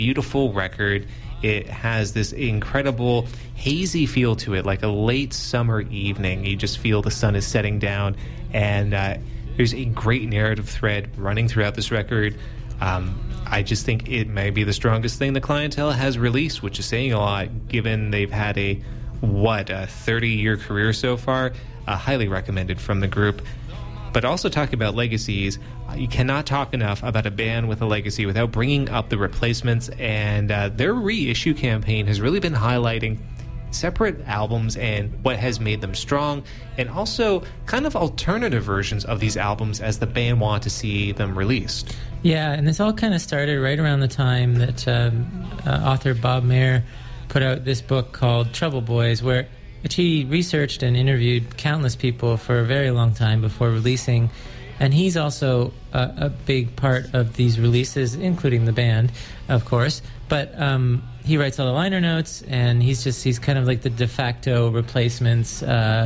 beautiful record. It has this incredible hazy feel to it, like a late summer evening. You just feel the sun is setting down, and there's a great narrative thread running throughout this record. I just think it may be the strongest thing the Clientele has released, which is saying a lot, given they've had a 30-year career so far. Highly recommended from the group. But also talking about legacies, you cannot talk enough about a band with a legacy without bringing up the Replacements, and their reissue campaign has really been highlighting separate albums and what has made them strong, and also kind of alternative versions of these albums as the band want to see them released. Yeah, and this all kind of started right around the time that author Bob Mayer put out this book called Trouble Boys, which he researched and interviewed countless people for a very long time before releasing. And he's also a big part of these releases, including the band, of course. But he writes all the liner notes, and he's kind of like the de facto Replacements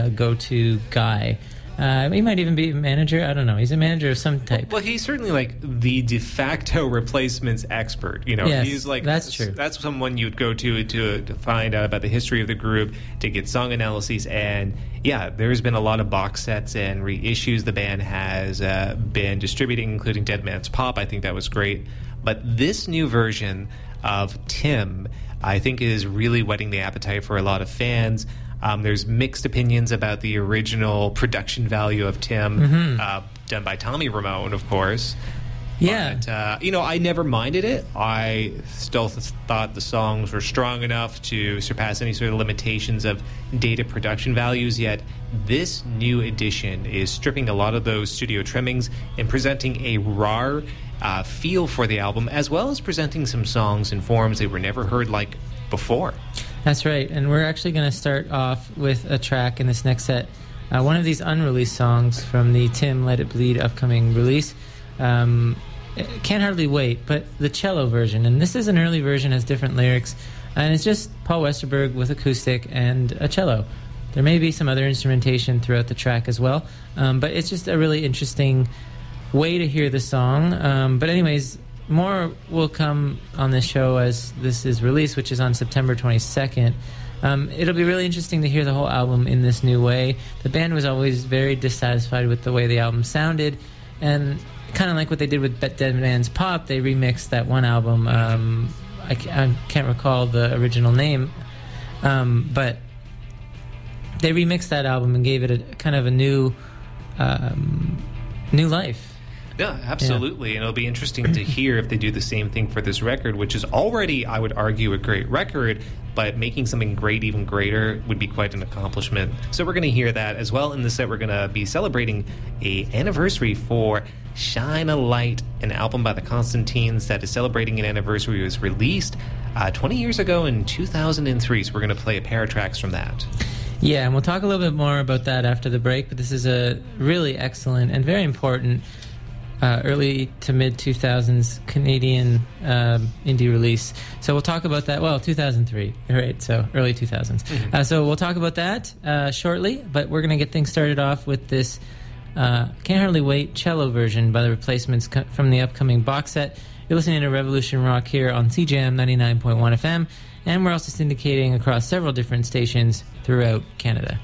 go-to guy. He might even be a manager. I don't know. He's a manager of some type. Well, he's certainly like the de facto Replacements expert. You know, yes, he's like that's true. That's someone you'd go to find out about the history of the group, to get song analyses, and yeah, there's been a lot of box sets and reissues the band has been distributing, including Dead Man's Pop. I think that was great, but this new version of Tim, I think, is really whetting the appetite for a lot of fans. There's mixed opinions about the original production value of Tim, done by Tommy Ramone, of course. Yeah. But, I never minded it. I still thought the songs were strong enough to surpass any sort of limitations of dated production values, yet this new edition is stripping a lot of those studio trimmings and presenting a raw feel for the album, as well as presenting some songs in forms they were never heard like before. That's right, and we're actually going to start off with a track in this next set, one of these unreleased songs from the Tim Let It Bleed upcoming release. Can't Hardly Wait, but the cello version, and this is an early version, has different lyrics, and it's just Paul Westerberg with acoustic and a cello. There may be some other instrumentation throughout the track as well, but it's just a really interesting way to hear the song. But anyways, more will come on this show as this is released, which is on September 22nd. It'll be really interesting to hear the whole album in this new way. The band was always very dissatisfied with the way the album sounded, and kind of like what they did with Dead Man's Pop, they remixed that one album. I can't recall the original name, but they remixed that album and gave it a kind of a new life. Yeah, absolutely. Yeah. And it'll be interesting to hear if they do the same thing for this record, which is already, I would argue, a great record, but making something great even greater would be quite an accomplishment. So we're going to hear that as well. In this set, we're going to be celebrating an anniversary for Shine a Light, an album by the Constantines that is celebrating an anniversary. It was released 20 years ago in 2003, so we're going to play a pair of tracks from that. Yeah, and we'll talk a little bit more about that after the break, but this is a really excellent and very important early to mid-2000s Canadian indie release. So we'll talk about that. Well, 2003, right? So early 2000s. Mm-hmm. So we'll talk about that shortly, but we're going to get things started off with this Can't Hardly Wait cello version by the Replacements from the upcoming box set. You're listening to Revolution Rock here on CJAM 99.1 FM, and we're also syndicating across several different stations throughout Canada.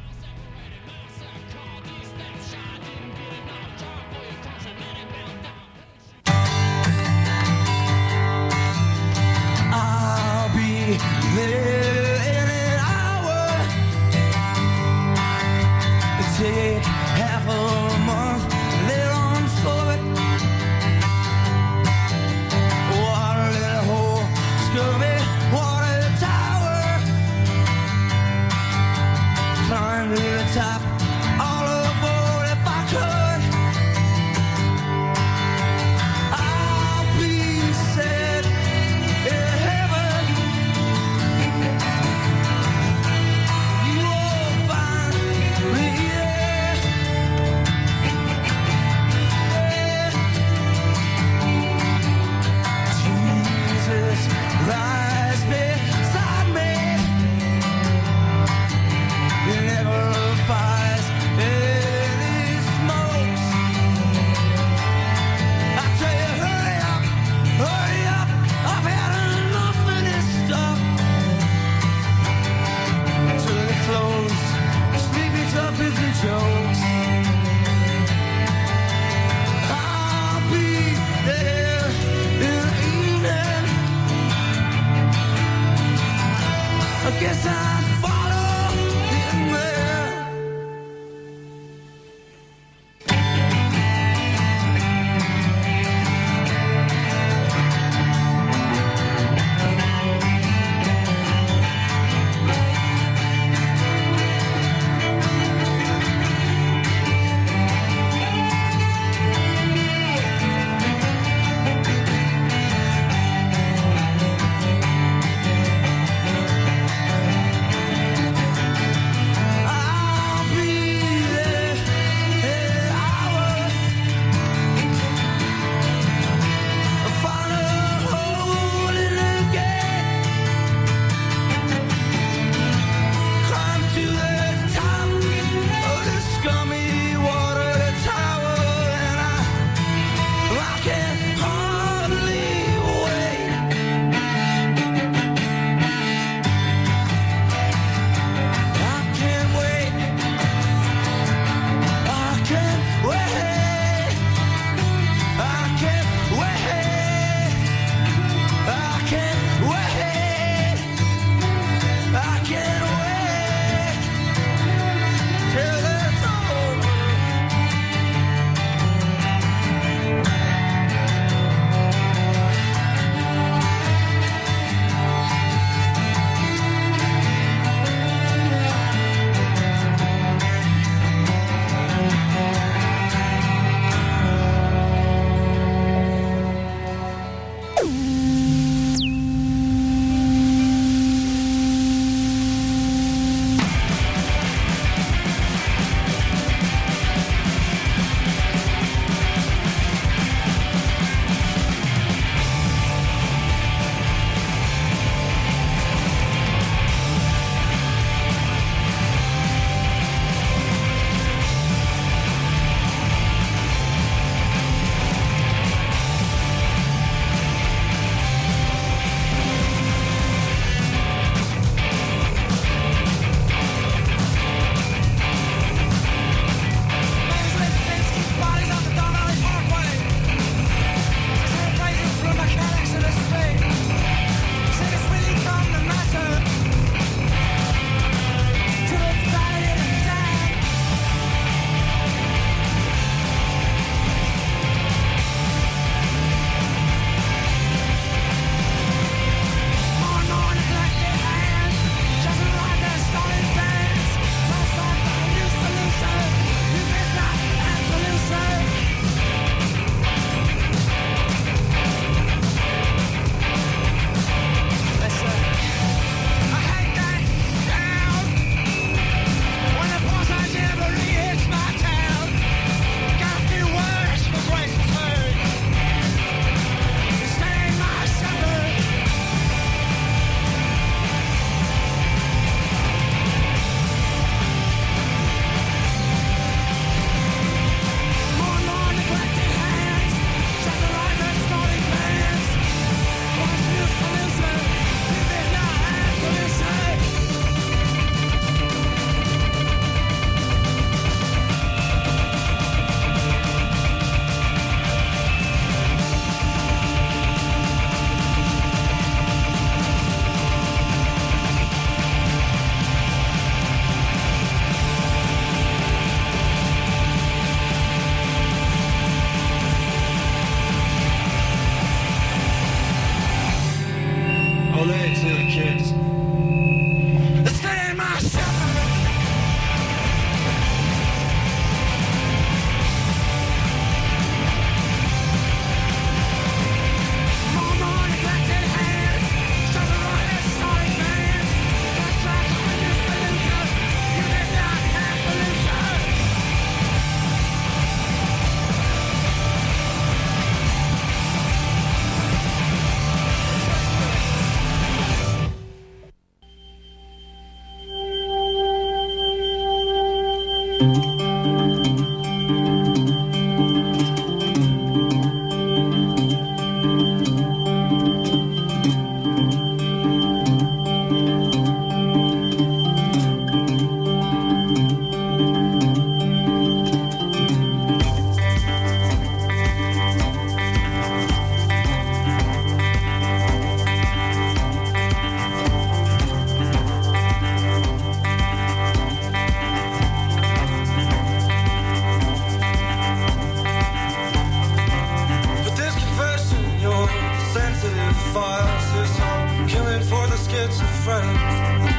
schizophrenic.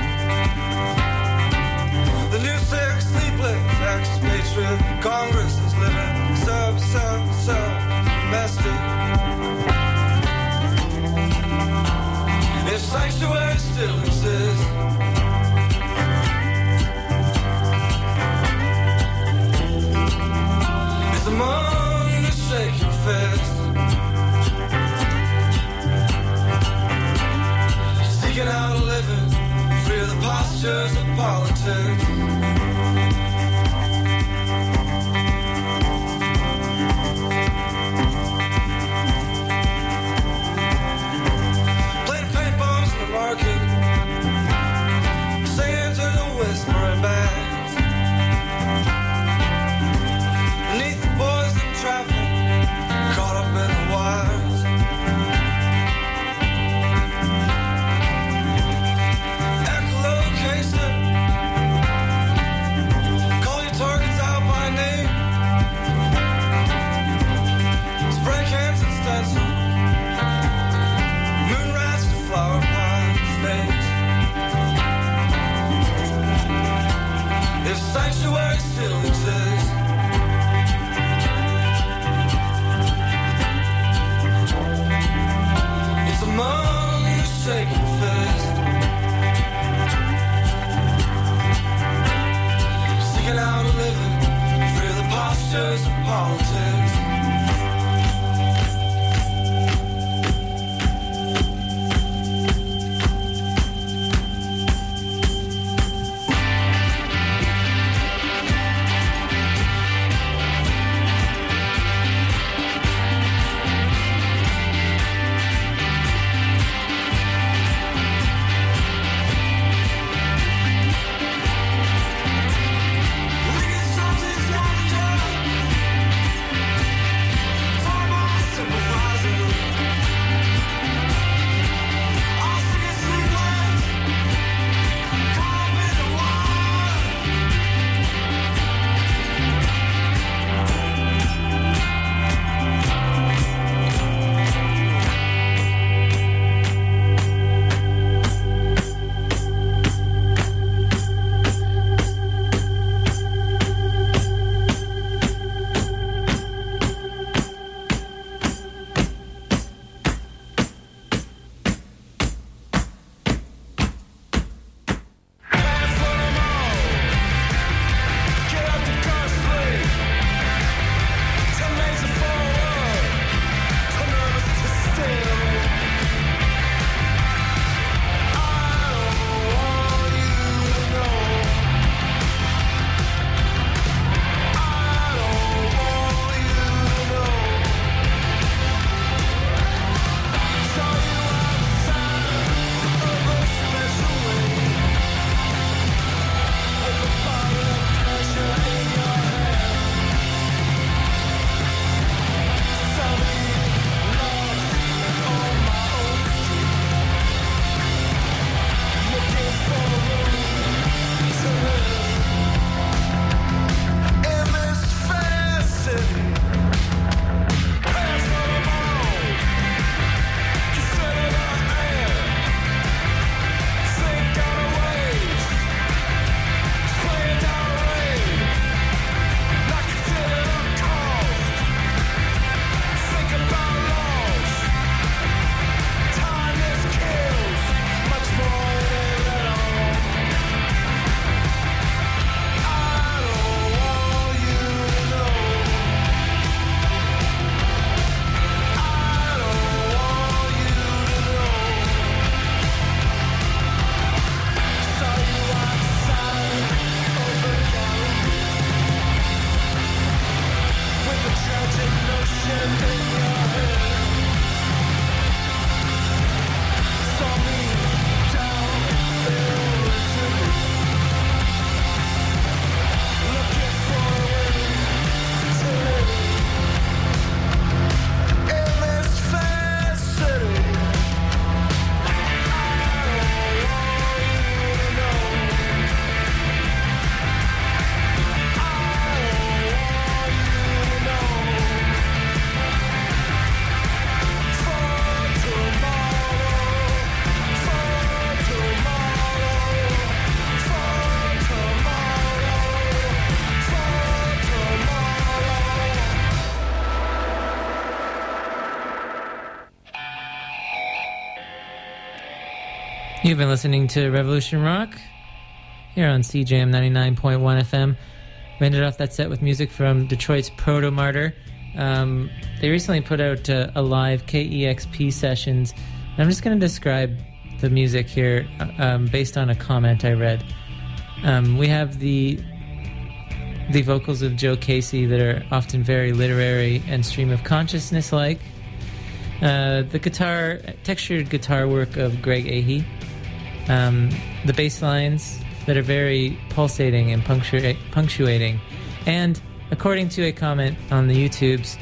The new sick, sleepless, expatriate Congress is living domestic. If sanctuary still exists, it's among the shaking fists, seeking out a living, free of the postures of politics. Playing paint bombs in the market, singing to the whispering bands, beneath the boys in traffic, caught up in the wires. Echolocation, You've been listening to Revolution Rock here on CJM 99.1 FM. We ended off that set with music from Detroit's Proto Martyr. They recently put out a live KEXP sessions. I'm just going to describe the music here based on a comment I read. We have the vocals of Joe Casey that are often very literary and stream of consciousness-like. The textured guitar work of Greg Ahey. The bass lines that are very pulsating and punctuating. And according to a comment on the YouTubes,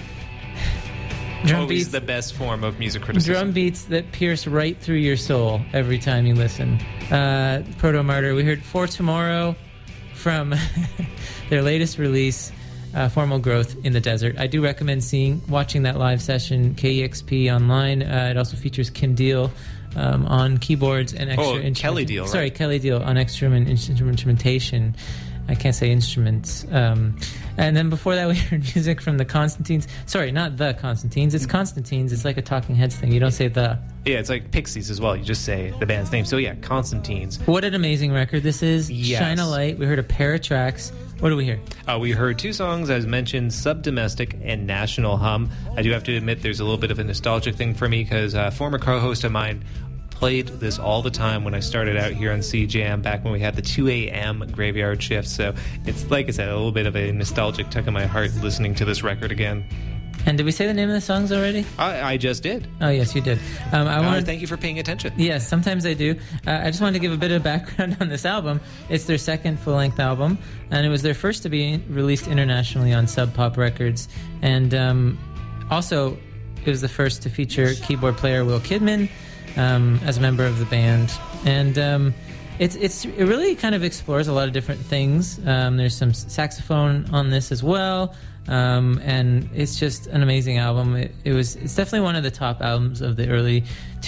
drum Always beats, the best form of music criticism. drum beats that pierce right through your soul every time you listen. Proto Martyr, we heard For Tomorrow from their latest release, Formal Growth in the Desert. I do recommend watching that live session, KEXP online. It also features Kim Deal on keyboards and extra Kelly Deal, right? Sorry, Kelly Deal on extra instrumentation. I can't say instruments. And then before that, we heard music from the Constantines. Sorry, not the Constantines. It's Constantines. It's like a Talking Heads thing. You don't say the. Yeah, it's like Pixies as well. You just say the band's name. So yeah, Constantines. What an amazing record this is. Yes. Shine a Light. We heard a pair of tracks. What do we hear? We heard two songs, as mentioned, Subdomestic and National Hum. I do have to admit there's a little bit of a nostalgic thing for me because a former co-host of mine played this all the time when I started out here on CJAM back when we had the 2 a.m. graveyard shift. So it's, like I said, a little bit of a nostalgic tug in my heart listening to this record again. And did we say the name of the songs already? I just did. Oh, yes, you did. I want to thank you for paying attention. Yes, sometimes I do. I just wanted to give a bit of background on this album. It's their second full-length album, and it was their first to be released internationally on Sub Pop Records. And also, it was the first to feature keyboard player Will Kidman as a member of the band. And it really kind of explores a lot of different things. There's some saxophone on this as well. And it's just an amazing album. It's definitely one of the top albums of the early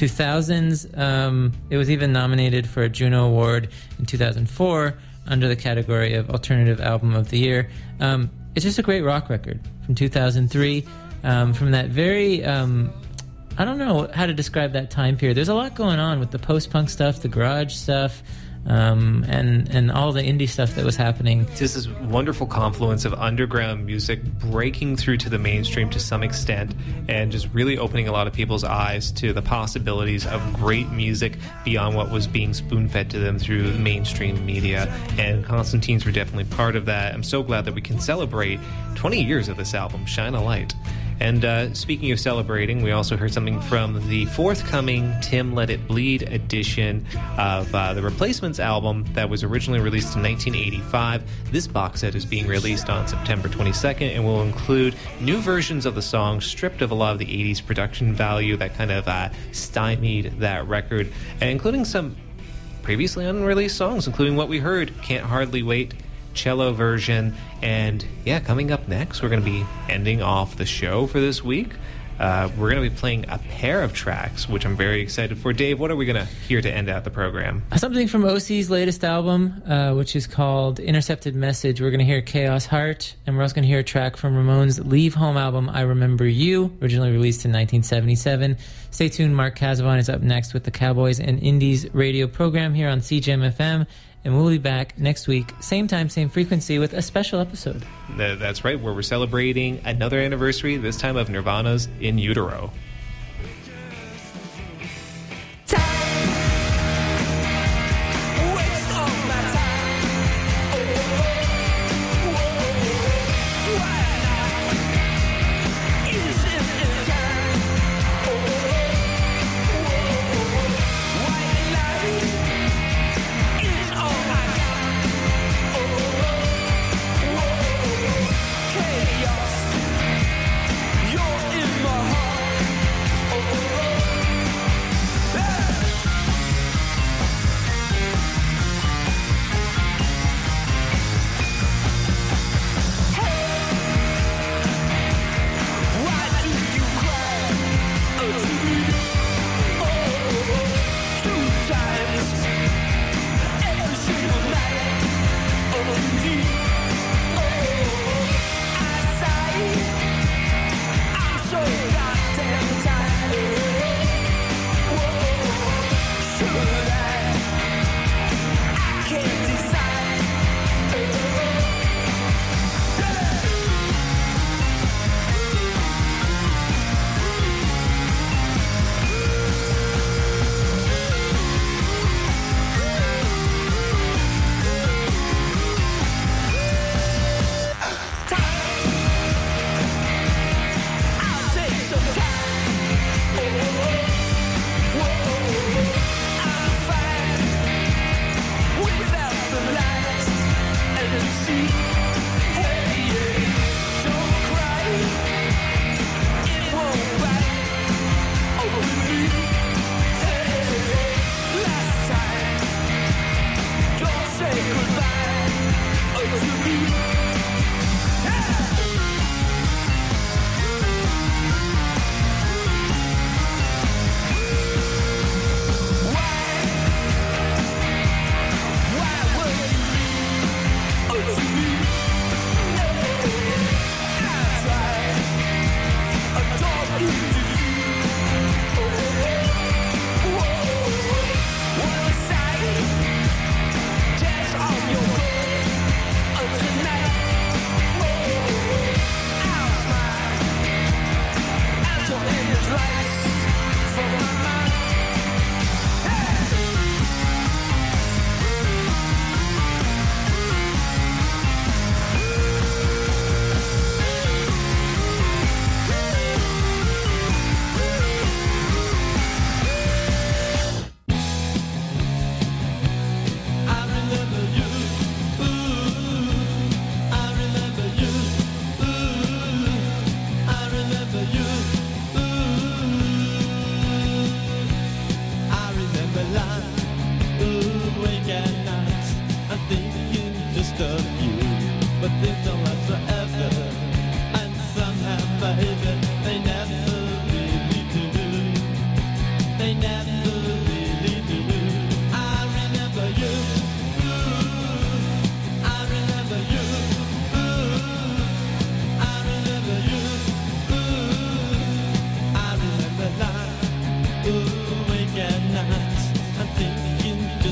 2000s. It was even nominated for a Juno Award in 2004 under the category of Alternative Album of the Year. It's just a great rock record from 2003. From that very, I don't know how to describe that time period. There's a lot going on with the post-punk stuff, the garage stuff, and all the indie stuff that was happening. It's this wonderful confluence of underground music breaking through to the mainstream to some extent and just really opening a lot of people's eyes to the possibilities of great music beyond what was being spoon-fed to them through mainstream media. And Constantines were definitely part of that. I'm so glad that we can celebrate 20 years of this album, Shine a Light. And speaking of celebrating, we also heard something from the forthcoming Tim Let It Bleed edition of the Replacements album that was originally released in 1985. This box set is being released on September 22nd and will include new versions of the songs stripped of a lot of the 80s production value that kind of stymied that record, and including some previously unreleased songs, including what we heard, Can't Hardly Wait, cello version. And yeah, coming up next, we're going to be ending off the show for this week. We're going to be playing a pair of tracks, which I'm very excited for. Dave, what are we going to hear to end out the program? Something from OC's latest album, which is called Intercepted Message. We're going to hear Chaos Heart, and we're also going to hear a track from Ramones' Leave Home album, I Remember You, originally released in 1977. Stay tuned, Mark Casavon is up next with the Cowboys and Indies radio program here on CJM FM. And we'll be back next week, same time, same frequency, with a special episode. That's right, where we're celebrating another anniversary, this time of Nirvana's In Utero. You're in my heart.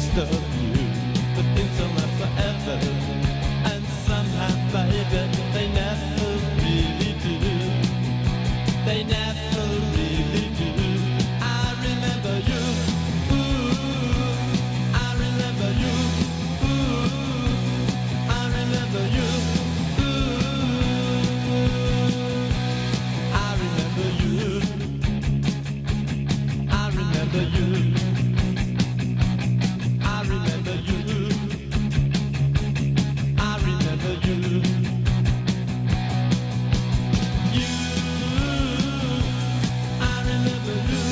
disturb you, but things don't last forever. And somehow, baby, they never really do. They never really do. I remember you. Ooh, I remember you. Ooh, I remember you. Ooh, I remember you. I remember you. I remember you. I remember you. You. I remember you.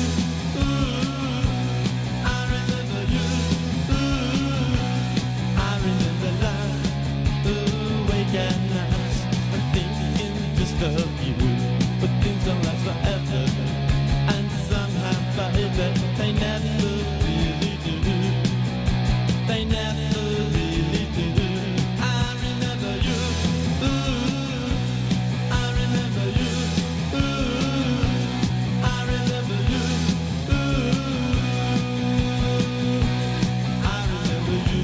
Ooh, I remember you. Ooh, I remember love. Ooh, wake at night and thinking just of you, but things don't last forever. And somehow, baby, they never really do. They never really do. I remember you. Ooh, I remember you. Ooh, I remember you. Ooh, I remember you.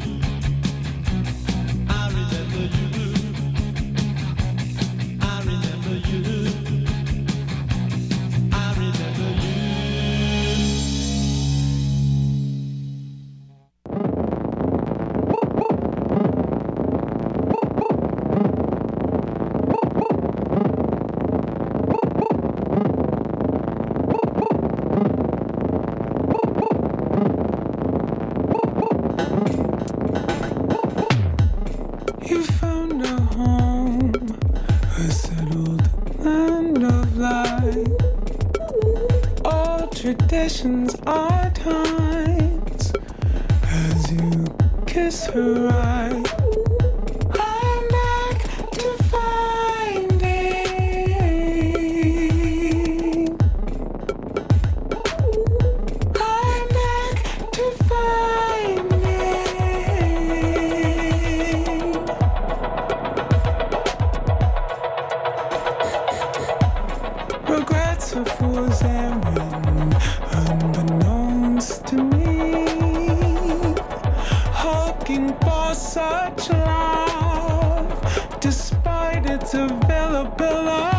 I remember you. I remember you. I remember you. You found a home, a settled land of light. All traditions are times as you kiss her eye. I'm back to finding. I'm back to finding. Regrets of fools errand, unbeknownst to me. Hoping for such love, despite its availability.